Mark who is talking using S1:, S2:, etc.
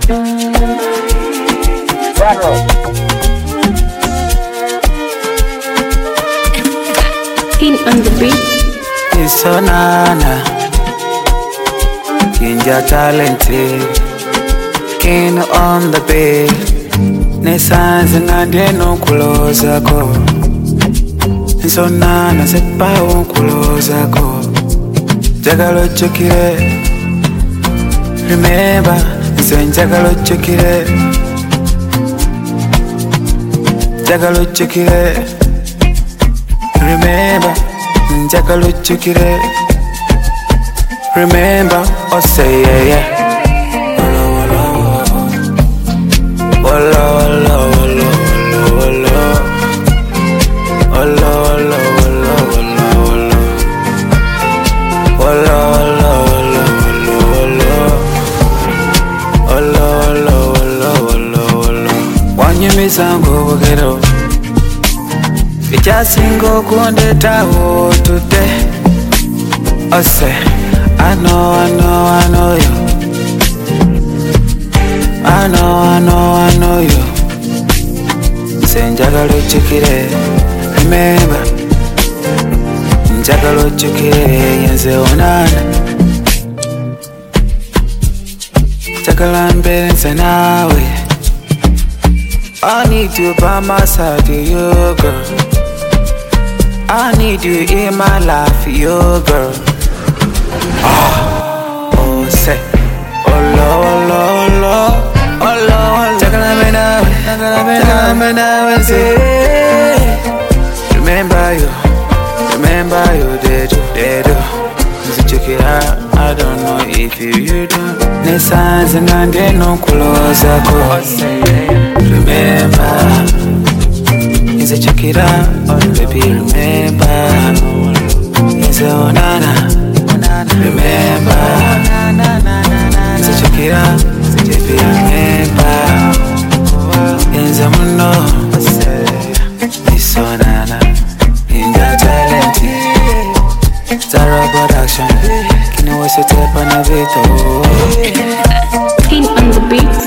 S1: King on the beat.
S2: It's so nana. Kinja talented. King on the beat. Nesanze ngande no kuloza ko. So nana sepa won kuloza ko. Jagalo chukire. Remember, sen jagalo chukire. Jagalo chukire. Remember, jagalo chukire. Remember, oh say yeah yeah. Wanyumizango gero Ichasingo kundetaho today. I say I know you. I know you. Say njagalo chukire. Remember, njagalo chukire yenze onana. Njagala mbenze nawe. I need you by my side, you girl. I need you in my life, you girl. Oh, say, oh Lord, Jagala me now, say. Remember you, they do. So check it out, I don't know if you do. Nesanze ngande no kuloza ko. Remember, is it check it out, oh baby, remember, is it onana, remember, is it check it out, baby, remember, is it muno, is onana, in the talent, Zara production, can you watch it up on a bit,
S1: King on the beat.